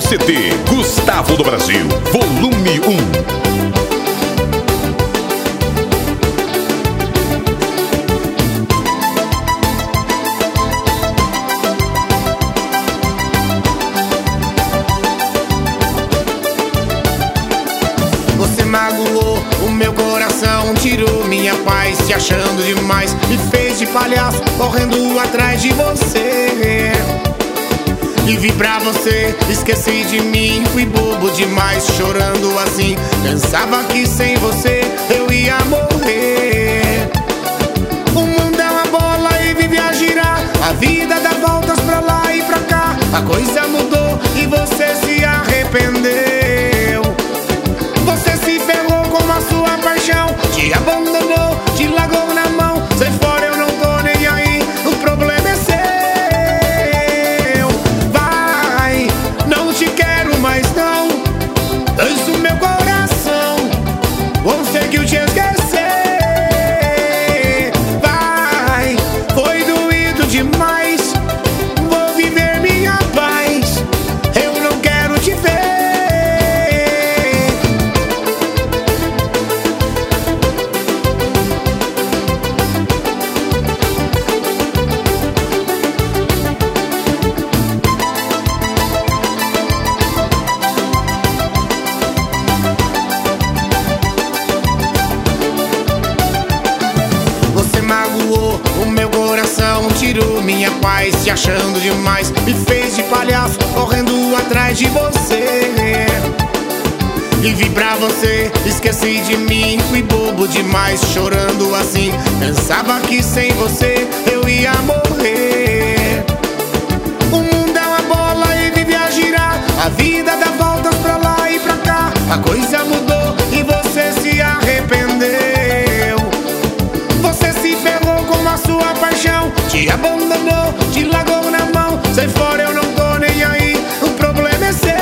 CD Gustavo do Brasil, volume 1. Você magoou o meu coração, tirou minha paz, se achando demais, me fez de palhaço, correndo atrás de você. Vivi pra você, esqueci de mim, fui bobo demais, chorando assim. Pensava que sem você eu ia morrer. O mundo é uma bola e vive a girar, a vida dá voltas pra lá e pra cá. A coisa mudou e você se arrependeu. Você se ferrou com a sua paixão, te abandonou, te largou na mão. Sai fora, eu não tô nem aí, o problema é seu. Vai, não te quero mais não. Danço meu coração, conseguiu te esquecer. Vai, foi doído demais, vou viver minha paz. Eu não quero te ver. Você magoou o meu coração, tirou minha paz, se achando demais, me fez de palhaço, correndo atrás de você. Vivi pra você, esqueci de mim, fui bobo demais, chorando assim. Pensava que sem você eu ia morrer. O mundo é uma bola e vive a girar, a vida dá voltas pra lá e pra cá. A coisa mudou e você se arrependeu. Você se ferrou com a sua paixão, te abandonou, te largou na mão. Sai fora, eu não tô nem aí, o problema é seu.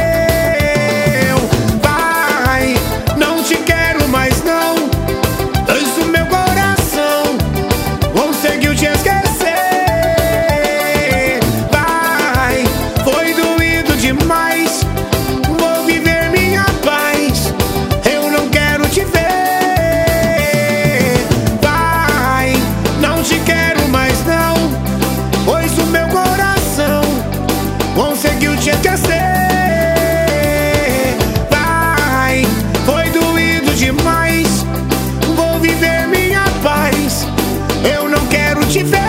Vai, não te quero mais não. Danço meu coração, conseguiu te esquecer. Vai, foi doído demais, vou viver minha paz. Eu não quero te ver. Não te quero mais não, pois o meu coração conseguiu te esquecer. Vai, foi doído demais, vou viver minha paz. Eu não quero te ver.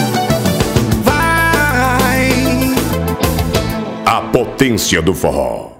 A potência do forró.